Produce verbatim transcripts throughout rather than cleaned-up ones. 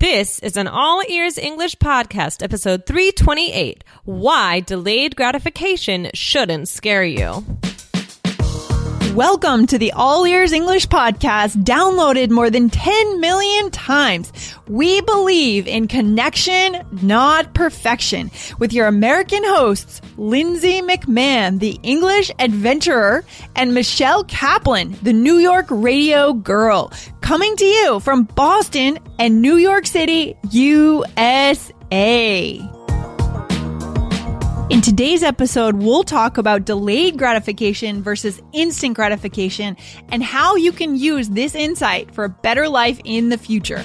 This is an All Ears English Podcast, episode three twenty-eight, Why Delayed Gratification Shouldn't Scare You. Welcome to the All Ears English Podcast, downloaded more than ten million times. We believe in connection, not perfection, with your American hosts, Lindsay McMahon, the English adventurer, and Michelle Kaplan, the New York radio girl, coming to you from Boston and New York City, U S A. In today's episode, we'll talk about delayed gratification versus instant gratification and how you can use this insight for a better life in the future.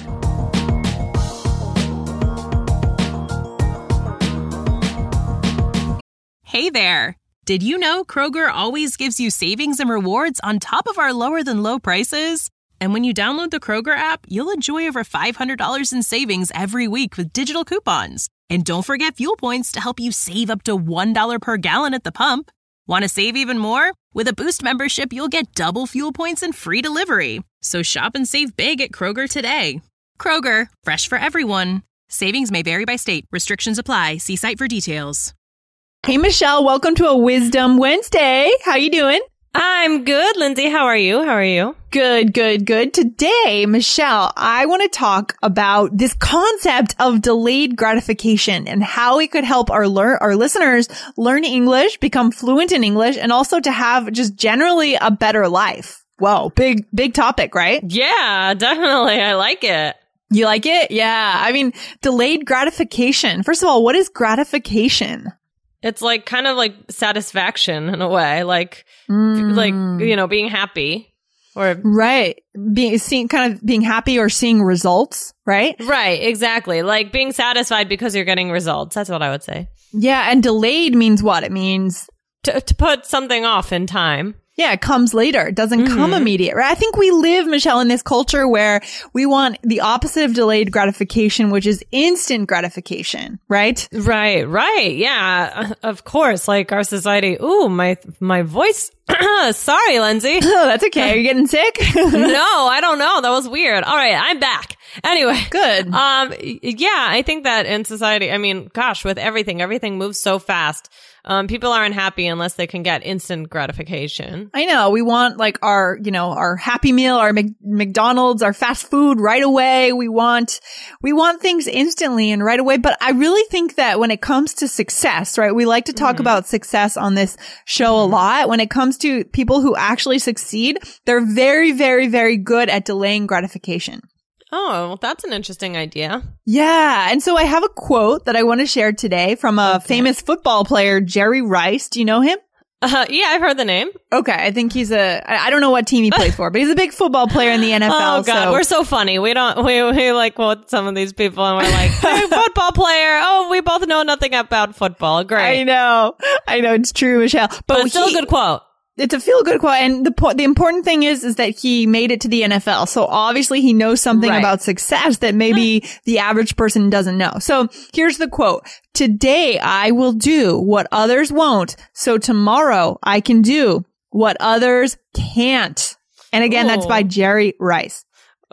Hey there! Did you know Kroger always gives you savings and rewards on top of our lower than low prices? And when you download the Kroger app, you'll enjoy over five hundred dollars in savings every week with digital coupons. And don't forget fuel points to help you save up to one dollar per gallon at the pump. Want to save even more? With a Boost membership, you'll get double fuel points and free delivery. So shop and save big at Kroger today. Kroger, fresh for everyone. Savings may vary by state. Restrictions apply. See site for details. Hey, Michelle, welcome to a Wisdom Wednesday. How you doing? I'm good, Lindsay. How are you? How are you? Good, good, good. Today, Michelle, I want to talk about this concept of delayed gratification and how it could help our lear- our listeners learn English, become fluent in English, and also to have just generally a better life. Whoa, big, big topic, right? Yeah, definitely. I like it. You like it? Yeah. I mean, delayed gratification. First of all, what is gratification? It's like kind of like satisfaction in a way, like, mm. like, you know, being happy or. Right. Being, seeing, kind of being happy or seeing results, right? Right. Exactly. Like being satisfied because you're getting results. That's what I would say. Yeah. And delayed means what? It means to, to put something off in time. Yeah, it comes later. It doesn't mm-hmm. come immediate, right? I think we live, Michelle, in this culture where we want the opposite of delayed gratification, which is instant gratification, right? Right, right. Yeah, of course. Like our society. Ooh, my, my voice. Sorry, Lindsay. Oh, that's okay. Are you getting sick? No, I don't know. That was weird. All right, I'm back. Anyway. Good. Um, yeah, I think that in society, I mean, gosh, with everything, everything moves so fast. Um, people aren't happy unless they can get instant gratification. I know. We want like our, you know, our Happy Meal, our Mc- McDonald's, our fast food right away. We want, we want things instantly and right away. But I really think that when it comes to success, right, we like to talk mm-hmm. about success on this show a lot. When it comes to people who actually succeed, they're very, very, very good at delaying gratification. Oh, well, that's an interesting idea. Yeah. And so I have a quote that I want to share today from a okay. famous football player, Jerry Rice. Do you know him? Uh, yeah, I've heard the name. Okay. I think he's a, I don't know what team he plays for, but he's a big football player in the N F L. Oh, God. So. We're so funny. We don't, we, we like quote some of these people and we're like, hey, football player. Oh, we both know nothing about football. Great. I know. I know. It's true, Michelle. But, but it's still he, a good quote. It's a feel-good quote, and the po- the important thing is is that he made it to the N F L. So obviously he knows something right. about success that maybe the average person doesn't know. So here's the quote. Today I will do what others won't, so tomorrow I can do what others can't. And again, Ooh. That's by Jerry Rice.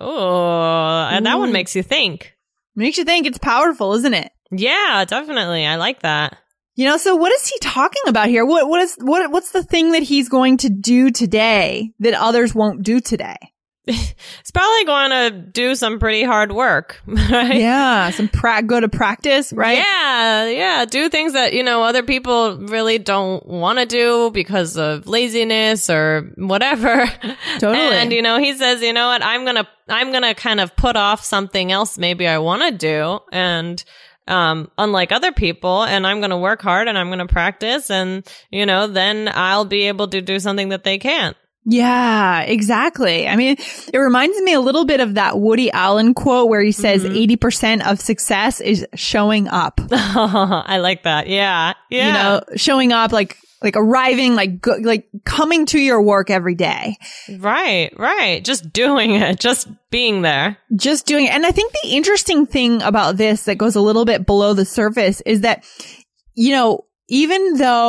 Oh, and that Ooh. One makes you think. Makes you think. It's powerful, isn't it? Yeah, definitely. I like that. You know, so what is he talking about here? What, what is, what, what's the thing that he's going to do today that others won't do today? He's probably going to do some pretty hard work, right? Yeah. Some pra- go to practice, right? Yeah. Yeah. Do things that, you know, other people really don't want to do because of laziness or whatever. Totally. And, you know, he says, you know what? I'm going to, I'm going to kind of put off something else maybe I want to do. And, Um, unlike other people, and I'm going to work hard and I'm going to practice and, you know, then I'll be able to do something that they can't. Yeah, exactly. I mean, it reminds me a little bit of that Woody Allen quote where he says mm-hmm. eighty percent of success is showing up. I like that. Yeah. Yeah. You know, showing up like, like arriving, like, go, like coming to your work every day. Right, right. Just doing it. Just being there. Just doing it. And I think the interesting thing about this that goes a little bit below the surface is that, you know, even though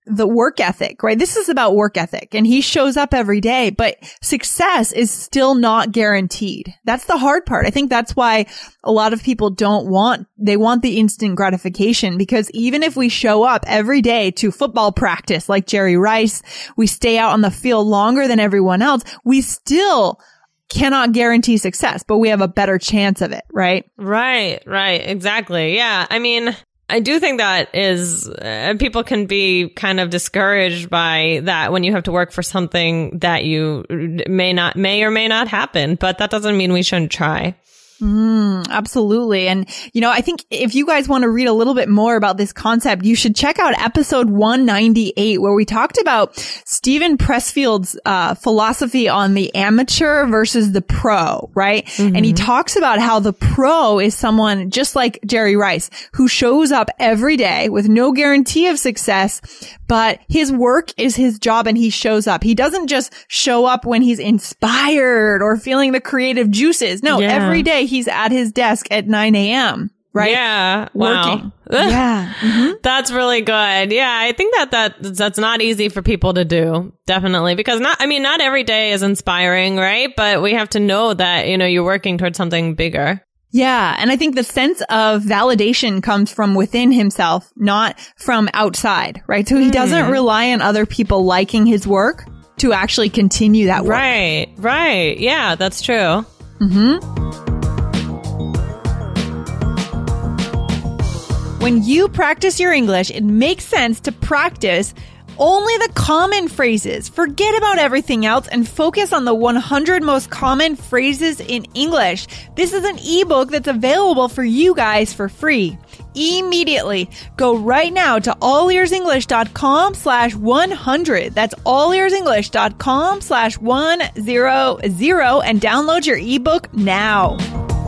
the work ethic, right? This is about work ethic, and he shows up every day, but success is still not guaranteed. That's the hard part. I think that's why a lot of people don't want, they want the instant gratification, because even if we show up every day to football practice like Jerry Rice, we stay out on the field longer than everyone else, we still cannot guarantee success, but we have a better chance of it, right? Right, right. Exactly. Yeah. I mean, I do think that is, uh, people can be kind of discouraged by that when you have to work for something that you may not, may or may not happen, but that doesn't mean we shouldn't try. Mm, absolutely. And, you know, I think if you guys want to read a little bit more about this concept, you should check out episode one ninety-eight, where we talked about Stephen Pressfield's uh, philosophy on the amateur versus the pro, right? Mm-hmm. And he talks about how the pro is someone just like Jerry Rice, who shows up every day with no guarantee of success, but his work is his job and he shows up. He doesn't just show up when he's inspired or feeling the creative juices. No, yeah. Every day he's at his desk at nine a.m., right? Yeah. Working. Wow. Yeah. Mm-hmm. That's really good. Yeah. I think that, that that's not easy for people to do. Definitely. Because not, I mean, not every day is inspiring, right? But we have to know that, you know, you're working towards something bigger. Yeah. And I think the sense of validation comes from within himself, not from outside, right? So he mm. doesn't rely on other people liking his work to actually continue that work. Right. Right. Yeah, that's true. Mm-hmm. When you practice your English, it makes sense to practice only the common phrases. Forget about everything else and focus on the one hundred most common phrases in English. This is an ebook that's available for you guys for free. Immediately, go right now to allearsenglish.com slash 100. That's allearsenglish.com slash 100 and download your ebook now.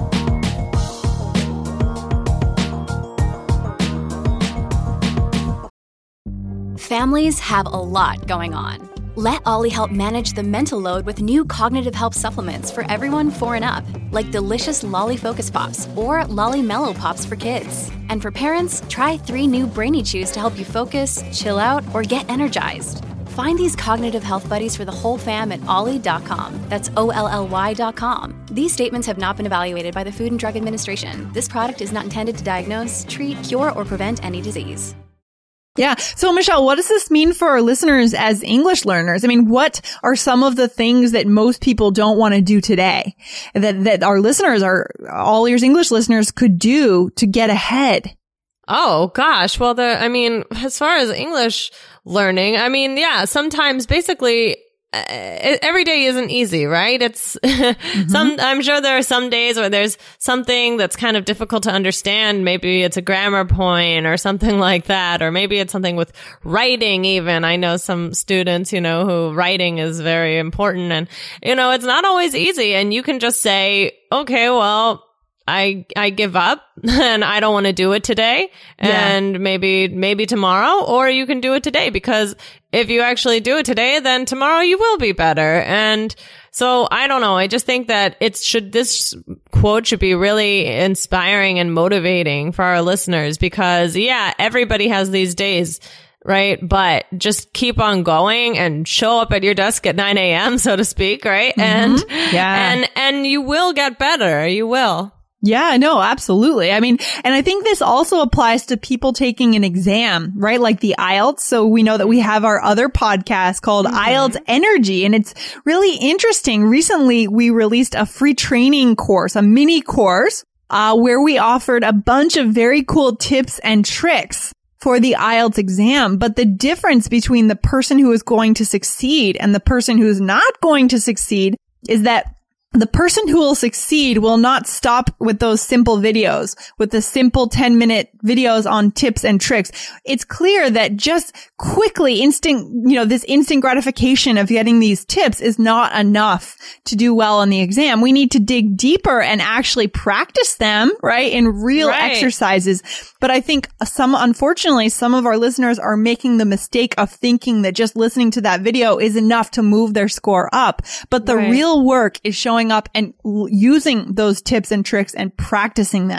Families have a lot going on. Let Ollie help manage the mental load with new cognitive help supplements for everyone four and up, like delicious Lolly Focus Pops or Lolly Mellow Pops for kids. And for parents, try three new Brainy Chews to help you focus, chill out, or get energized. Find these cognitive health buddies for the whole fam at ollie dot com. That's O L L Y dot com. These statements have not been evaluated by the Food and Drug Administration. This product is not intended to diagnose, treat, cure, or prevent any disease. Yeah. So, Michelle, what does this mean for our listeners as English learners? I mean, what are some of the things that most people don't want to do today that, that our listeners, our All Ears English listeners, could do to get ahead? Oh, gosh. Well, the, I mean, as far as English learning, I mean, yeah, sometimes basically uh, every day isn't easy, right? It's mm-hmm. some, I'm sure there are some days where there's something that's kind of difficult to understand. Maybe it's a grammar point or something like that. Or maybe it's something with writing even. I know some students, you know, who writing is very important and, you know, it's not always easy. And you can just say, okay, well, I, I give up and I don't want to do it today and yeah. maybe, maybe tomorrow, or you can do it today, because if you actually do it today, then tomorrow you will be better. And so I don't know. I just think that it should, this quote should be really inspiring and motivating for our listeners, because yeah, everybody has these days. Right. But just keep on going and show up at your desk at nine a.m., so to speak. Right. Mm-hmm. And, yeah. and, and you will get better. You will. Yeah, no, absolutely. I mean, and I think this also applies to people taking an exam, right? Like the I E L T S. So we know that we have our other podcast called mm-hmm. I E L T S Energy, and it's really interesting. Recently, we released a free training course, a mini course, uh, where we offered a bunch of very cool tips and tricks for the I E L T S exam. But the difference between the person who is going to succeed and the person who is not going to succeed is that the person who will succeed will not stop with those simple videos, with the simple ten minute videos on tips and tricks. It's clear that just quickly instant, you know, this instant gratification of getting these tips is not enough to do well on the exam. We need to dig deeper and actually practice them, right, in real right. exercises. But I think some, unfortunately, some of our listeners are making the mistake of thinking that just listening to that video is enough to move their score up. But the right. real work is showing up and using those tips and tricks and practicing them.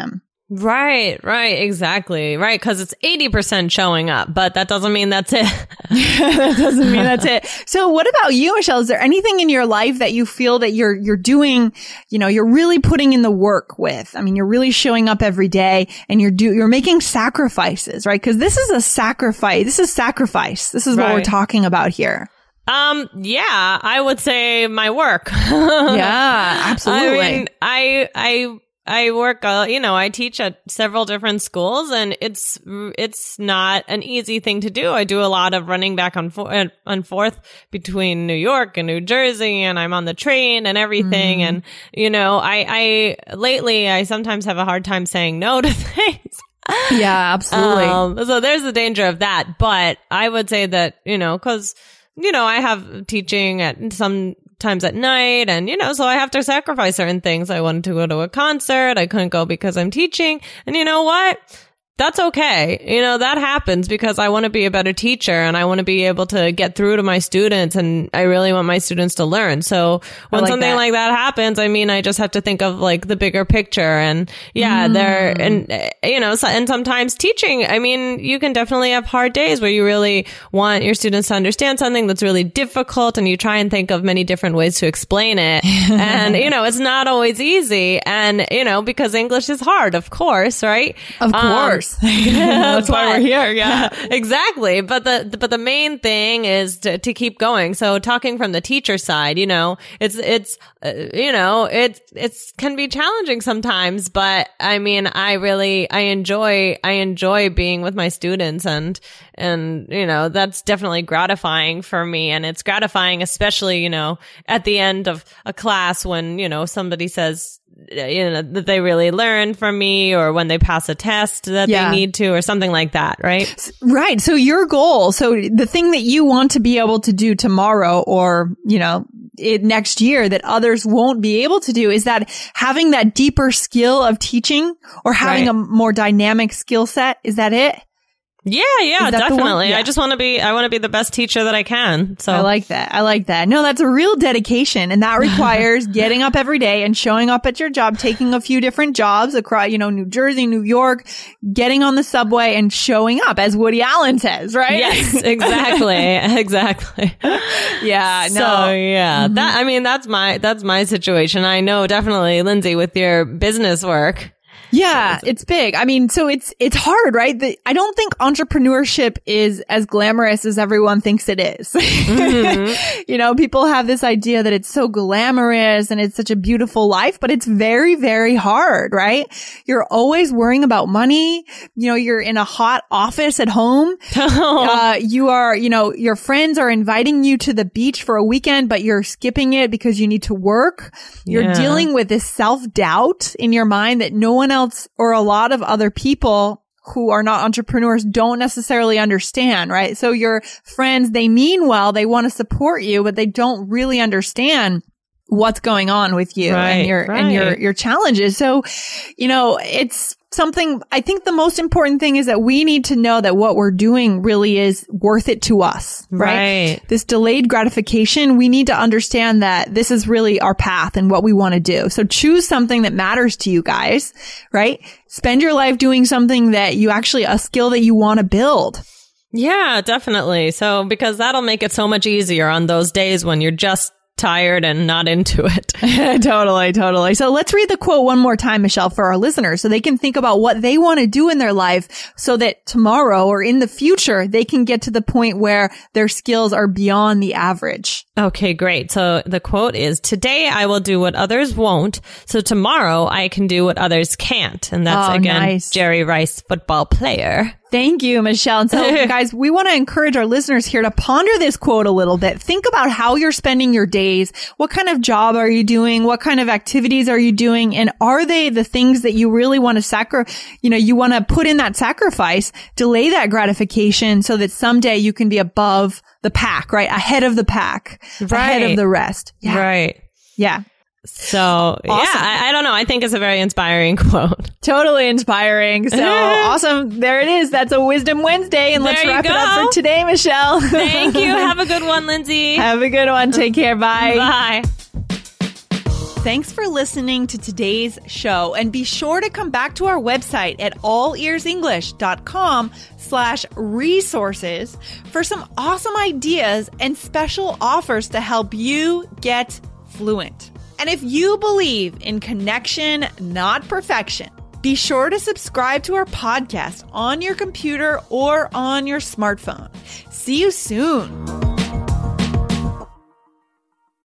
Right, right, exactly. Right, because it's eighty percent showing up, but that doesn't mean that's it. That doesn't mean that's it. So what about you, Michelle? Is there anything in your life that you feel that you're you're doing, you know, you're really putting in the work with? I mean, you're really showing up every day and you're do you're making sacrifices, right? Because this is a sacrifice. This is sacrifice. This is what Right. we're talking about here. Um, yeah, I would say my work. Yeah, absolutely. I mean, I, I, I work, uh, you know, I teach at several different schools and it's, it's not an easy thing to do. I do a lot of running back and, for- and forth between New York and New Jersey, and I'm on the train and everything. Mm. And, you know, I, I, lately, I sometimes have a hard time saying no to things. Yeah, absolutely. Um, so there's the danger of that. But I would say that, you know, cause, you know, I have teaching at some times at night, and, you know, so I have to sacrifice certain things. I wanted to go to a concert. I couldn't go because I'm teaching. And you know what? That's okay. You know, that happens because I want to be a better teacher and I want to be able to get through to my students, and I really want my students to learn. So when like something that. like that happens, I mean, I just have to think of like the bigger picture, and yeah, Mm. there, and uh, you know, so, and sometimes teaching, I mean, you can definitely have hard days where you really want your students to understand something that's really difficult, and you try and think of many different ways to explain it. And, you know, it's not always easy. And, you know, because English is hard, of course, right? Of Um, course. That's why we're here. Yeah. Exactly. But the, but the main thing is to, to keep going. So talking from the teacher side, you know, it's, it's, uh, you know, it, it's can be challenging sometimes, but I mean, I really, I enjoy, I enjoy being with my students, and, and, you know, that's definitely gratifying for me. And it's gratifying, especially, you know, at the end of a class when, you know, somebody says, you know, that they really learn from me, or when they pass a test that Yeah. they need to, or something like that, right? Right. So your goal, so the thing that you want to be able to do tomorrow, or, you know, it, next year that others won't be able to do, is that having that deeper skill of teaching, or having Right. a more dynamic skill set. Is that it? Yeah, yeah, Is that the one? definitely. Yeah. I just want to be, I want to be the best teacher that I can. So I like that. I like that. No, that's a real dedication, and that requires getting up every day and showing up at your job, taking a few different jobs across, you know, New Jersey, New York, getting on the subway and showing up, as Woody Allen says, right? yes, exactly, exactly. Yeah. No. So yeah, that, I mean, that's my, that's my situation. I know definitely, Lindsay, with your business work. Yeah, it's big. I mean, so it's, it's hard, right? The, I don't think entrepreneurship is as glamorous as everyone thinks it is. Mm-hmm. You know, people have this idea that it's so glamorous and it's such a beautiful life, but it's very, very hard, right? You're always worrying about money. You know, you're in a hot office at home. Uh, you are, you know, your friends are inviting you to the beach for a weekend, but you're skipping it because you need to work. You're Yeah. dealing with this self-doubt in your mind that no one else or a lot of other people who are not entrepreneurs don't necessarily understand, right? So your friends, they mean well, they want to support you, but they don't really understand what's going on with you Right, and your, and your, right. your challenges. So, you know, it's something, I think the most important thing is that we need to know that what we're doing really is worth it to us, right? Right. This delayed gratification, we need to understand that this is really our path and what we want to do. So choose something that matters to you guys, right? Spend your life doing something that you actually, a skill that you want to build. Yeah, definitely. So, because that'll make it so much easier on those days when you're just tired and not into it. Totally, totally. So let's read the quote one more time, Michelle, for our listeners, so they can think about what they want to do in their life so that tomorrow or in the future, they can get to the point where their skills are beyond the average. Okay, great. So the quote is, today I will do what others won't, so tomorrow I can do what others can't. And that's, Oh, again, nice. Jerry Rice, football player. Thank you, Michelle. And so, guys, we want to encourage our listeners here to ponder this quote a little bit. Think about how you're spending your days. What kind of job are you doing? What kind of activities are you doing? And are they the things that you really want to sacri- you know, you want to put in that sacrifice, delay that gratification so that someday you can be above the pack, right? Ahead of the pack, ahead Right. of the rest. Yeah. Right. Yeah. So, yeah, I, I don't know. I think it's a very inspiring quote. Totally inspiring. So awesome. There it is. That's a Wisdom Wednesday. And let's There you wrap it up go. for today, Michelle. Thank you. Have a good one, Lindsay. Have a good one. Take care. Bye. Bye. Thanks for listening to today's show, and be sure to come back to our website at allearsenglish.com slash resources for some awesome ideas and special offers to help you get fluent. And if you believe in connection, not perfection, be sure to subscribe to our podcast on your computer or on your smartphone. See you soon.